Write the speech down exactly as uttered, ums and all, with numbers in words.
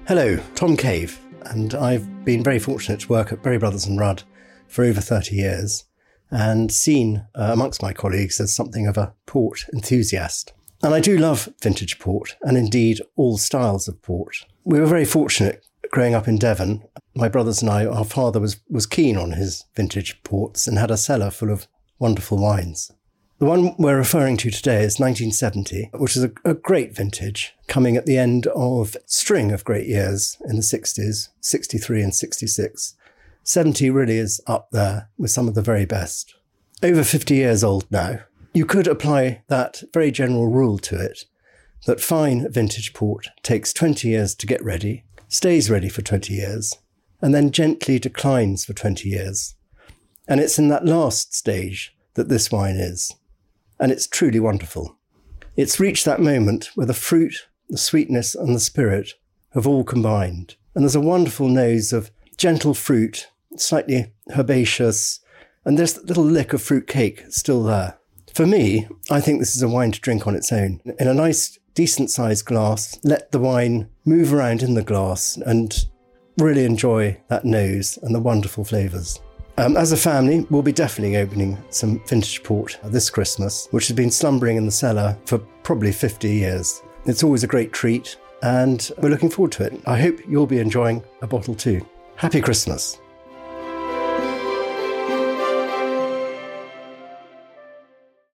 Hello, Tom Cave, and I've been very fortunate to work at Berry Brothers and Rudd for over thirty years and seen uh, amongst my colleagues as something of a port enthusiast. And I do love vintage port, and indeed all styles of port. We were very fortunate growing up in Devon. My brothers and I, our father was, was keen on his vintage ports and had a cellar full of wonderful wines. The one we're referring to today is nineteen seventy, which is a, a great vintage, coming at the end of a string of great years in the sixties, sixty-three and sixty-six. seventy really is up there with some of the very best. Over fifty years old now. You could apply that very general rule to it, that fine vintage port takes twenty years to get ready, stays ready for twenty years, and then gently declines for twenty years. And it's in that last stage that this wine is. And it's truly wonderful. It's reached that moment where the fruit, the sweetness and the spirit have all combined. And there's a wonderful nose of gentle fruit, slightly herbaceous, and there's a little lick of fruit cake still there. For me, I think this is a wine to drink on its own. In a nice, decent-sized glass, let the wine move around in the glass and really enjoy that nose and the wonderful flavours. Um, as a family, we'll be definitely opening some vintage port this Christmas, which has been slumbering in the cellar for probably fifty years. It's always a great treat, and we're looking forward to it. I hope you'll be enjoying a bottle too. Happy Christmas.